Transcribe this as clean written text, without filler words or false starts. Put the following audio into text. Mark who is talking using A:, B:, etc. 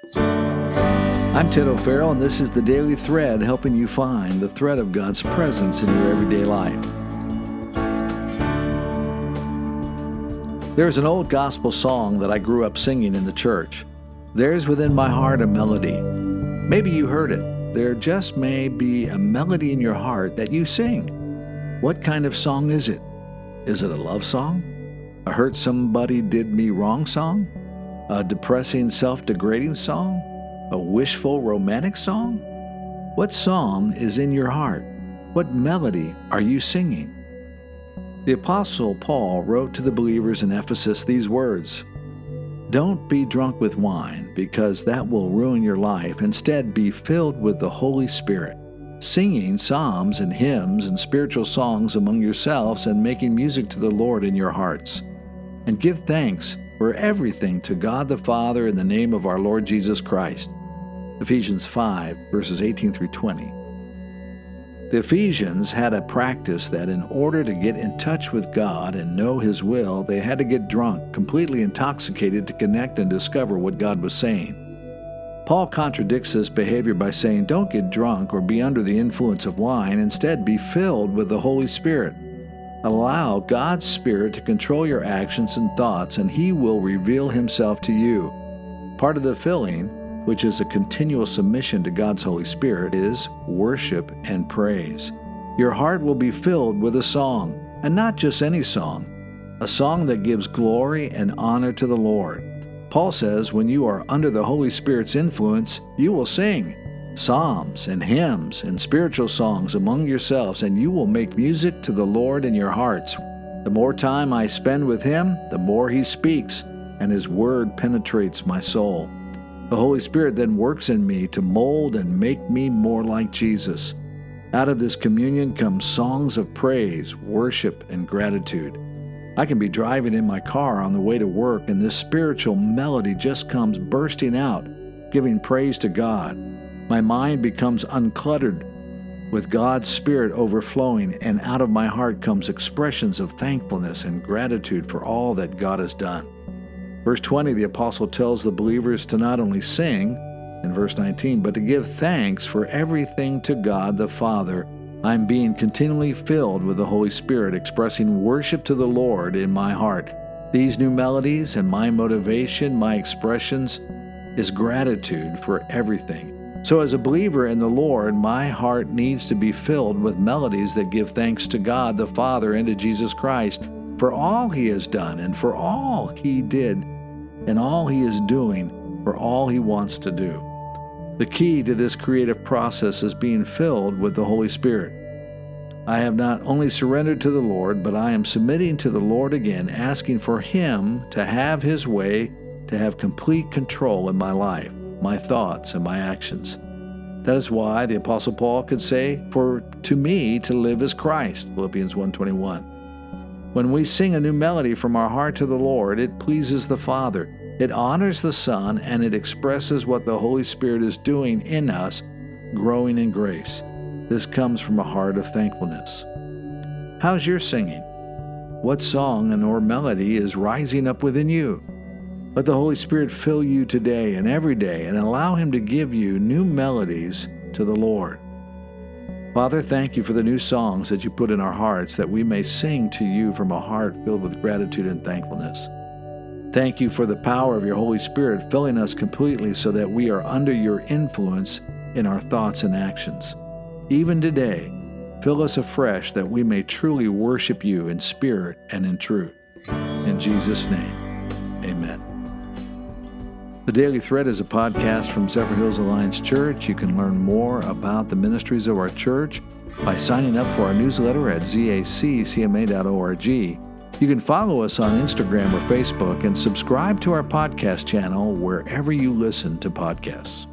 A: I'm Ted O'Farrell, and this is the Daily Thread, helping you find the thread of God's presence in your everyday life. There's an old gospel song that I grew up singing in the church. There's within my heart a melody. Maybe you heard it. There just may be a melody in your heart that you sing. What kind of song is it? Is it a love song? A hurt somebody did me wrong song? A depressing, self-degrading song? A wishful, romantic song? What song is in your heart? What melody are you singing? The Apostle Paul wrote to the believers in Ephesus these words, "Don't be drunk with wine, because that will ruin your life. Instead, be filled with the Holy Spirit, singing psalms and hymns and spiritual songs among yourselves and making music to the Lord in your hearts. And give thanks for everything to God the Father in the name of our Lord Jesus Christ." Ephesians 5, verses 18 through 20. The Ephesians had a practice that in order to get in touch with God and know His will, they had to get drunk, completely intoxicated to connect and discover what God was saying. Paul contradicts this behavior by saying, don't get drunk or be under the influence of wine. Instead, be filled with the Holy Spirit. Allow God's Spirit to control your actions and thoughts, and He will reveal Himself to you. Part of the filling, which is a continual submission to God's Holy Spirit, is worship and praise. Your heart will be filled with a song, and not just any song, a song that gives glory and honor to the Lord. Paul says when you are under the Holy Spirit's influence, you will sing psalms and hymns and spiritual songs among yourselves, and you will make music to the Lord in your hearts. The more time I spend with Him, the more He speaks, and His word penetrates my soul. The Holy Spirit then works in me to mold and make me more like Jesus. Out of this communion comes songs of praise, worship, and gratitude. I can be driving in my car on the way to work, and this spiritual melody just comes bursting out, giving praise to God. My mind becomes uncluttered with God's Spirit overflowing, and out of my heart comes expressions of thankfulness and gratitude for all that God has done. Verse 20, the apostle tells the believers to not only sing, in verse 19, but to give thanks for everything to God the Father. I'm being continually filled with the Holy Spirit, expressing worship to the Lord in my heart. These new melodies and my motivation, my expressions, is gratitude for everything. So as a believer in the Lord, my heart needs to be filled with melodies that give thanks to God the Father and to Jesus Christ for all He has done and for all He did and all He is doing, for all He wants to do. The key to this creative process is being filled with the Holy Spirit. I have not only surrendered to the Lord, but I am submitting to the Lord again, asking for Him to have His way, to have complete control in my life, my thoughts, and my actions. That is why the Apostle Paul could say, "For to me to live is Christ," Philippians 1:21. When we sing a new melody from our heart to the Lord, it pleases the Father, it honors the Son, and it expresses what the Holy Spirit is doing in us, growing in grace. This comes from a heart of thankfulness. How's your singing? What song and or melody is rising up within you? Let the Holy Spirit fill you today and every day, and allow Him to give you new melodies to the Lord. Father, thank You for the new songs that You put in our hearts, that we may sing to You from a heart filled with gratitude and thankfulness. Thank You for the power of Your Holy Spirit filling us completely so that we are under Your influence in our thoughts and actions. Even today, fill us afresh that we may truly worship You in spirit and in truth. In Jesus' name, amen. The Daily Thread is a podcast from Zephyrhills Alliance Church. You can learn more about the ministries of our church by signing up for our newsletter at zaccma.org. You can follow us on Instagram or Facebook and subscribe to our podcast channel wherever you listen to podcasts.